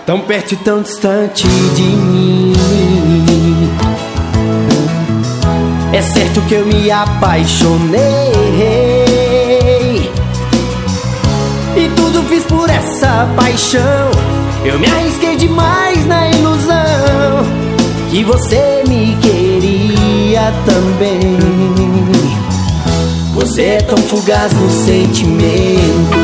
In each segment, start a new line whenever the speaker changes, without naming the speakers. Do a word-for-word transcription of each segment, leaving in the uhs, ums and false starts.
tão perto e tão distante de mim. É certo que eu me apaixonei e tudo fiz por essa paixão. Eu me arrisquei demais na ilusão que você me queria também. Você é tão fugaz no sentimento,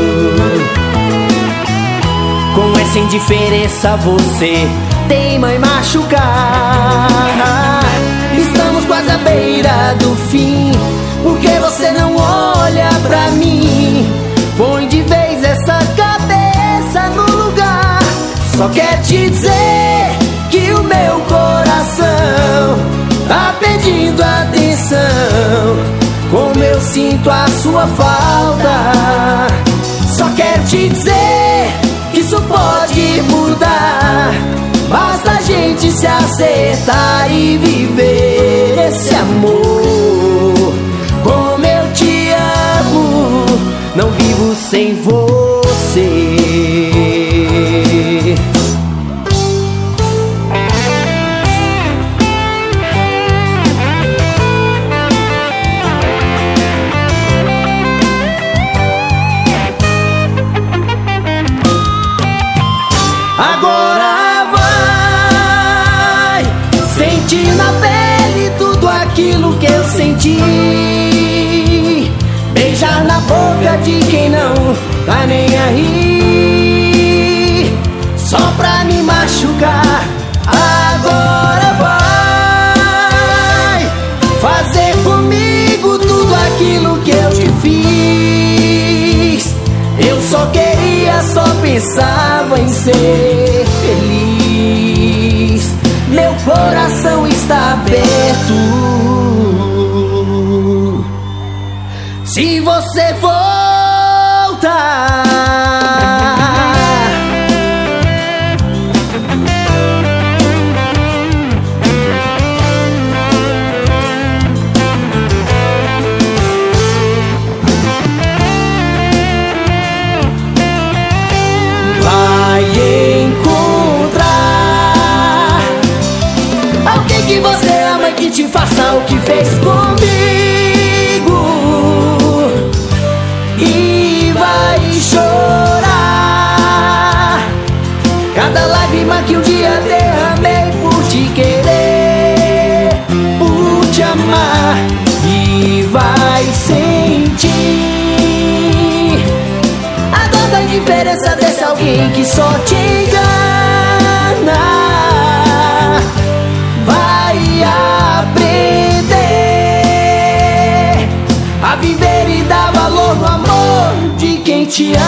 com essa indiferença você teima em machucar. Estamos quase à beira do fim, porque você não olha pra mim. Põe de vez essa cabeça no lugar. Só quer te dizer que o meu coração tá pedindo atenção, como eu sinto a sua falta. Só quer te dizer que isso pode mudar, basta a gente se acertar e viver esse amor. Como eu te amo, não vivo sem você. Agora vai sentir na pele tudo aquilo que eu senti. Beijar na boca de quem não tá nem aí, só pra me machucar. Agora vai fazer comigo tudo aquilo que eu te fiz. Eu só queria, só pensava em ser feliz. Meu coração está aberto. Se você voltar, vai encontrar alguém que você ama e que te faça o que fez comigo. E vai chorar cada lágrima que um dia derramei por te querer, por te amar. E vai sentir a dor da indiferença desse alguém que só te engana. Vai aprender a viver e dar valor no amor de quem te ama.